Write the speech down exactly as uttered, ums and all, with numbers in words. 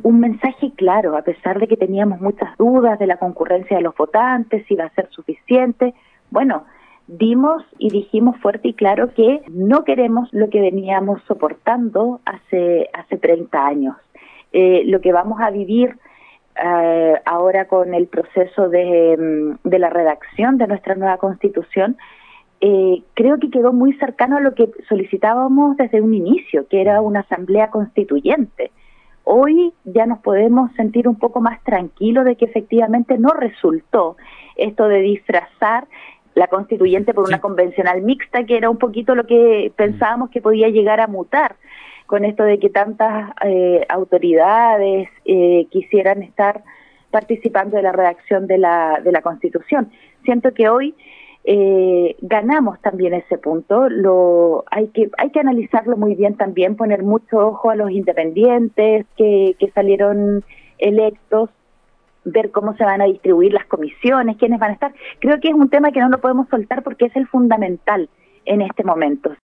un mensaje claro, a pesar de que teníamos muchas dudas de la concurrencia de los votantes, si iba a ser suficiente. Bueno, dimos y dijimos fuerte y claro que no queremos lo que veníamos soportando hace, hace treinta años. Eh, lo que vamos a vivir eh, ahora con el proceso de, de la redacción de nuestra nueva Constitución, eh, creo que quedó muy cercano a lo que solicitábamos desde un inicio, que era una asamblea constituyente. Hoy ya nos podemos sentir un poco más tranquilos de que efectivamente no resultó esto de disfrazar la constituyente por sí. una convencional mixta, que era un poquito lo que pensábamos que podía llegar a mutar con esto de que tantas eh, autoridades eh, quisieran estar participando de la redacción de la, de la Constitución. Siento que hoy eh, ganamos también ese punto. Lo hay que hay que analizarlo muy bien también, poner mucho ojo a los independientes que, que salieron electos, ver cómo se van a distribuir las comisiones, quiénes van a estar. Creo que es un tema que no lo podemos soltar porque es el fundamental en este momento.